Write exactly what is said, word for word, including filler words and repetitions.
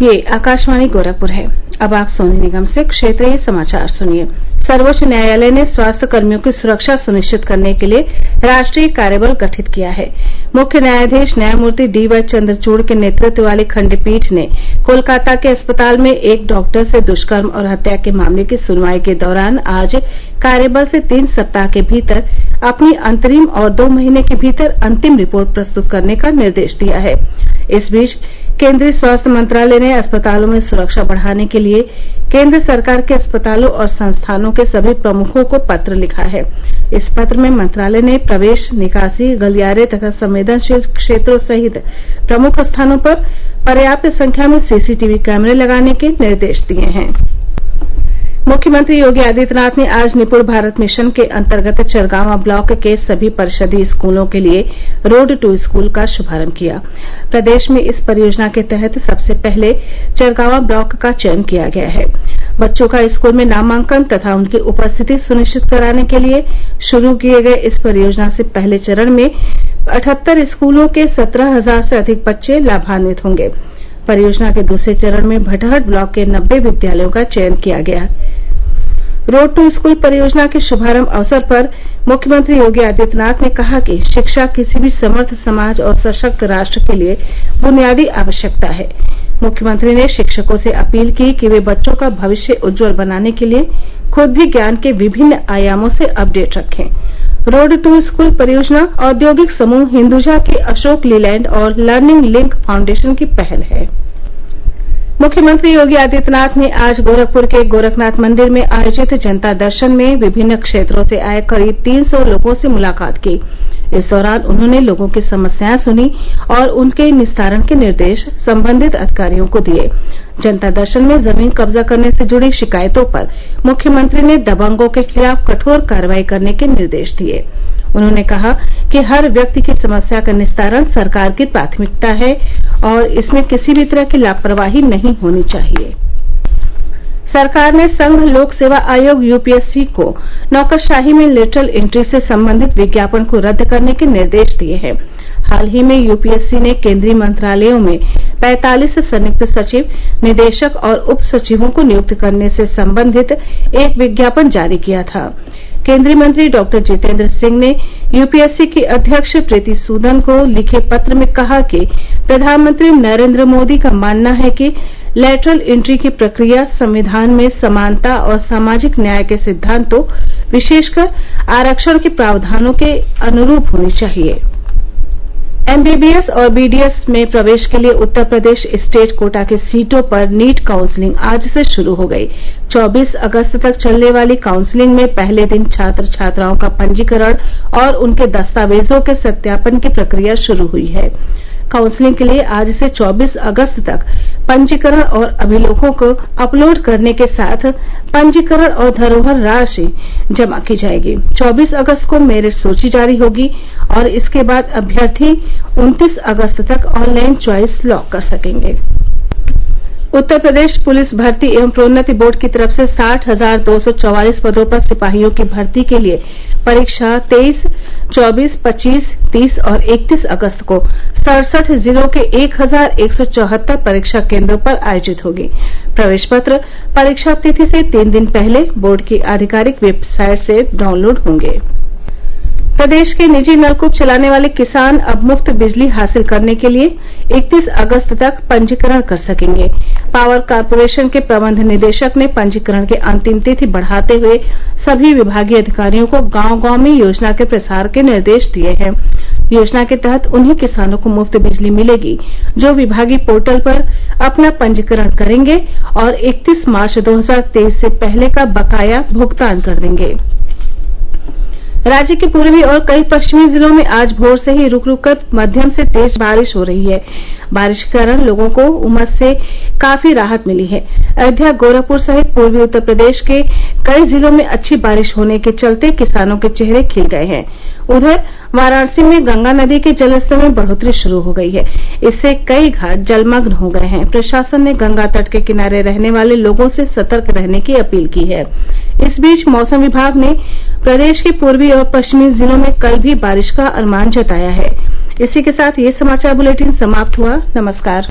ये आकाशवाणी गोरखपुर है। अब आप सोनी निगम से क्षेत्रीय समाचार सुनिए। सर्वोच्च न्यायालय ने स्वास्थ्य कर्मियों की सुरक्षा सुनिश्चित करने के लिए राष्ट्रीय कार्यबल गठित किया है। मुख्य न्यायाधीश न्यायमूर्ति डी वाई चंद्रचूड़ के नेतृत्व वाली खंडपीठ ने कोलकाता के अस्पताल में एक डॉक्टर से दुष्कर्म और हत्या के मामले की सुनवाई के दौरान आज कार्यबल से तीन सप्ताह के भीतर अपनी अंतरिम और दो महीने के भीतर अंतिम रिपोर्ट प्रस्तुत करने का निर्देश दिया है। इस बीच केंद्रीय स्वास्थ्य मंत्रालय ने अस्पतालों में सुरक्षा बढ़ाने के लिए केंद्र सरकार के अस्पतालों और संस्थानों के सभी प्रमुखों को पत्र लिखा है। इस पत्र में मंत्रालय ने प्रवेश, निकासी, गलियारे तथा संवेदनशील क्षेत्रों सहित प्रमुख स्थानों पर पर्याप्त संख्या में सीसीटीवी कैमरे लगाने के निर्देश दिए हैं। मुख्यमंत्री योगी आदित्यनाथ ने आज निपुण भारत मिशन के अंतर्गत चरगांवा ब्लॉक के सभी परिषदीय स्कूलों के लिए रोड टू स्कूल का शुभारंभ किया। प्रदेश में इस परियोजना के तहत सबसे पहले चरगांवा ब्लॉक का चयन किया गया है। बच्चों का स्कूल में नामांकन तथा उनकी उपस्थिति सुनिश्चित कराने के लिए शुरू किए गए इस परियोजना से पहले चरण में अठहत्तर स्कूलों के सत्रह हजार से अधिक बच्चे लाभान्वित होंगे। परियोजना के दूसरे चरण में भटहट ब्लॉक के नब्बे विद्यालयों का चयन किया गया। रोड टू स्कूल परियोजना के शुभारंभ अवसर पर मुख्यमंत्री योगी आदित्यनाथ ने कहा कि शिक्षा किसी भी समर्थ समाज और सशक्त राष्ट्र के लिए बुनियादी आवश्यकता है। मुख्यमंत्री ने शिक्षकों से अपील की कि वे बच्चों का भविष्य उज्ज्वल बनाने के लिए खुद भी ज्ञान के विभिन्न आयामों से अपडेट रखें। रोड टू स्कूल परियोजना औद्योगिक समूह हिंदुजा के अशोक लीलैंड और लर्निंग लिंक फाउंडेशन की पहल है। मुख्यमंत्री योगी आदित्यनाथ ने आज गोरखपुर के गोरखनाथ मंदिर में आयोजित जनता दर्शन में विभिन्न क्षेत्रों से आए करीब तीन सौ लोगों से मुलाकात की। इस दौरान उन्होंने लोगों की समस्याएं सुनी और उनके निस्तारण के निर्देश संबंधित अधिकारियों को दिए। जनता दर्शन में जमीन कब्जा करने से जुड़ी शिकायतों पर मुख्यमंत्री ने दबंगों के खिलाफ कठोर कार्रवाई करने के निर्देश दिए। उन्होंने कहा कि हर व्यक्ति की समस्या का निस्तारण सरकार की प्राथमिकता है और इसमें किसी भी तरह की लापरवाही नहीं होनी चाहिए। सरकार ने संघ लोक सेवा आयोग यूपीएससी को नौकरशाही में लेटरल एंट्री से संबंधित विज्ञापन को रद्द करने के निर्देश दिए हैं। हाल ही में यूपीएससी ने केंद्रीय मंत्रालयों में पैंतालीस संयुक्त सचिव, निदेशक और उप सचिवों को नियुक्त करने से संबंधित एक विज्ञापन जारी किया था। केंद्रीय मंत्री डॉक्टर जितेंद्र सिंह ने यूपीएससी की अध्यक्ष प्रीति सूदन को लिखे पत्र में कहा कि प्रधानमंत्री नरेंद्र मोदी का मानना है कि लैटरल एंट्री की प्रक्रिया संविधान में समानता और सामाजिक न्याय के सिद्धांतों, विशेषकर आरक्षण के प्रावधानों के अनुरूप होनी चाहिए। एमबीबीएस और बीडीएस में प्रवेश के लिए उत्तर प्रदेश स्टेट कोटा की सीटों पर नीट काउंसलिंग आज से शुरू हो गई। चौबीस अगस्त तक चलने वाली काउंसलिंग में पहले दिन छात्र छात्राओं का पंजीकरण और उनके दस्तावेजों के सत्यापन की प्रक्रिया शुरू हुई है। काउंसलिंग के लिए आज से चौबीस अगस्त तक पंजीकरण और अभिलेखों को अपलोड करने के साथ पंजीकरण और धरोहर राशि जमा की जाएगी। चौबीस अगस्त को मेरिट सूची जारी होगी और इसके बाद अभ्यर्थी उनतीस अगस्त तक ऑनलाइन च्वाइस लॉक कर सकेंगे। उत्तर प्रदेश पुलिस भर्ती एवं प्रोन्नति बोर्ड की तरफ से साठ हजार दो सौ चौवालीस पदों पर सिपाहियों की भर्ती के लिए परीक्षा तेईस, चौबीस, पच्चीस, तीस और इकतीस अगस्त को सड़सठ जिलों के एक हजार एक सौ चौहत्तर परीक्षा केंद्रों पर आयोजित होगी। प्रवेश पत्र परीक्षा तिथि से तीन दिन पहले बोर्ड की आधिकारिक वेबसाइट से डाउनलोड होंगे। प्रदेश के निजी नलकूप चलाने वाले किसान अब मुफ्त बिजली हासिल करने के लिए इकतीस अगस्त तक पंजीकरण कर सकेंगे। पावर कॉर्पोरेशन के प्रबंध निदेशक ने पंजीकरण की अंतिम तिथि बढ़ाते हुए सभी विभागीय अधिकारियों को गांव-गांव में योजना के प्रसार के निर्देश दिए हैं। योजना के तहत उन्हीं किसानों को मुफ्त बिजली मिलेगी जो विभागीय पोर्टल पर अपना पंजीकरण करेंगे और इकतीस मार्च दो हजार तेईस से पहले का बकाया भुगतान कर देंगे। राज्य के पूर्वी और कई पश्चिमी जिलों में आज भोर से ही रुक रुक कर मध्यम से तेज बारिश हो रही है। बारिश के कारण लोगों को उमस से काफी राहत मिली है। अयोध्या, गोरखपुर सहित पूर्वी उत्तर प्रदेश के कई जिलों में अच्छी बारिश होने के चलते किसानों के चेहरे खिल गए हैं। उधर वाराणसी में गंगा नदी के जलस्तर में बढ़ोतरी शुरू हो गई है। इससे कई घाट जलमग्न हो गए हैं। प्रशासन ने गंगा तट के किनारे रहने वाले लोगों से सतर्क रहने की अपील की है। इस बीच मौसम विभाग ने प्रदेश के पूर्वी और पश्चिमी जिलों में कल भी बारिश का अनुमान जताया है। इसी के साथ ये समाचार बुलेटिन समाप्त हुआ। नमस्कार।